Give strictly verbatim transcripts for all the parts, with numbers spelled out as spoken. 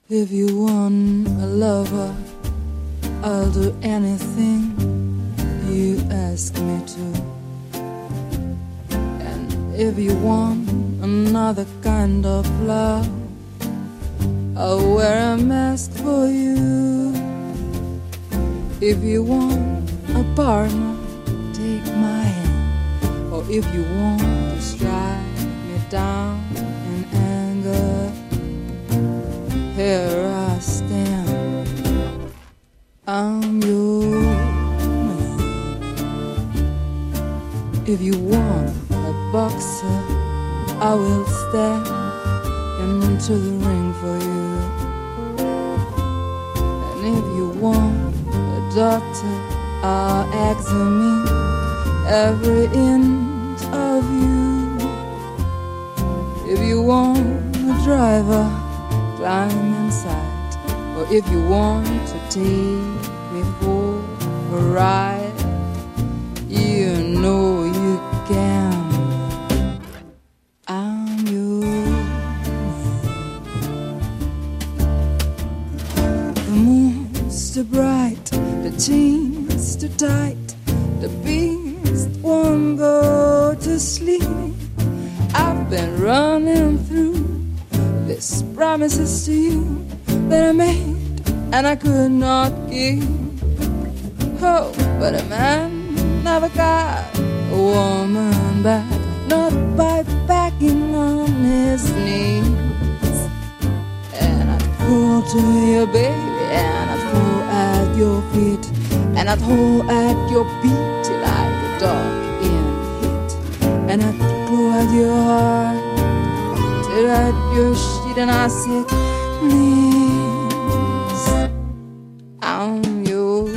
If you want a lover, I'll do anything you ask me to. And if you want another kind of love, I'll wear a mask for you. If you want a partner, take my hand. Or if you want to strike me down in anger, here I stand, I'm your man. If you want a boxer, I will step into the ring for you. And if you want a doctor, I'll examine every inch of you. If you want a driver, climb inside. Or if you want to take me for a ride, you know you can. I'm your man. The moon's too bright, the jeans too tight, the beast won't go to sleep. I've been running through these promises to you that I made and I could not keep. Oh, but a man never got a woman back, not by begging on his knees. And I'd crawl to you, baby, and I'd fall at your feet, and I'd hold at your beat till I could dog in heat. And I'd claw at your heart till at your sheet, and I said, please, I'm yours.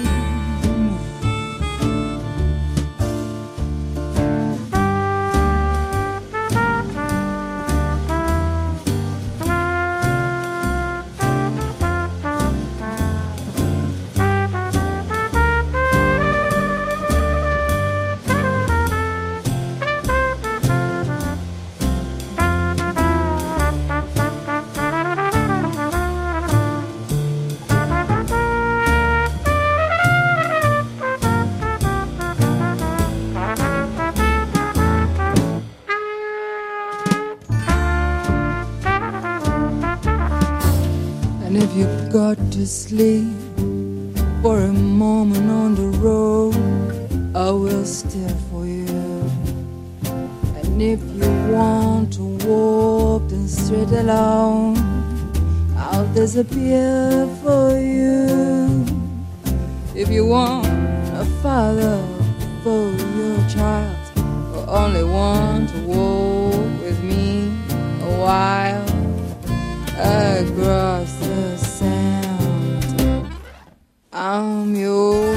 And if you got to sleep for a moment on the road, I will steer for you. And if you want to walk the street alone, I'll disappear for you. If you want a father for your child, or only want to walk with me a while across the sand, I'm yours.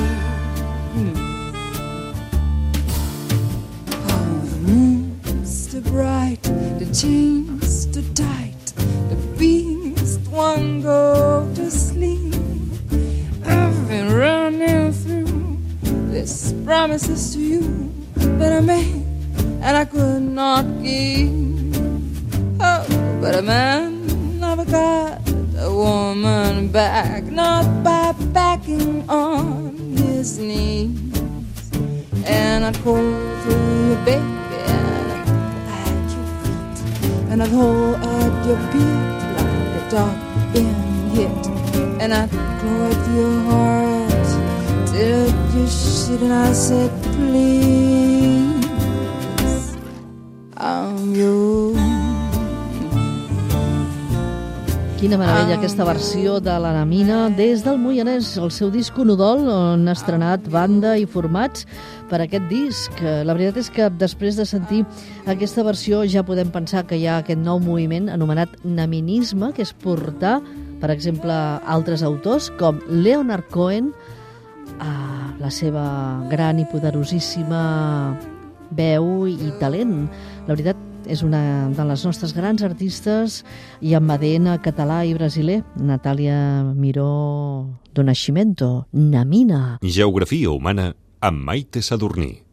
Oh, the moon's too bright, the jeans too tight, the beast won't go to sleep. I've been running through these promises to you that I made and I could not keep. Oh, but a man never got a woman back, not by backing on his knees. And I'd call to you, baby, and at your feet, and I'd hold at your beat like a dog being hit. And I'd claw at your heart till you shit, and I said, please, I'm yours. Quina meravella aquesta versió de l'Anamina des del Moianès, el seu disc Onodol, on ha estrenat banda i formats per aquest disc. La veritat és que després de sentir aquesta versió ja podem pensar que hi ha aquest nou moviment anomenat naminisme, que és portar, per exemple, altres autors com Leonard Cohen, a la seva gran i poderosíssima veu i talent. La veritat és una de les nostres grans artistes i amb A D N català i brasiler, Natàlia Miró do Nascimento, Namina. Geografia humana amb Maite Sadurní.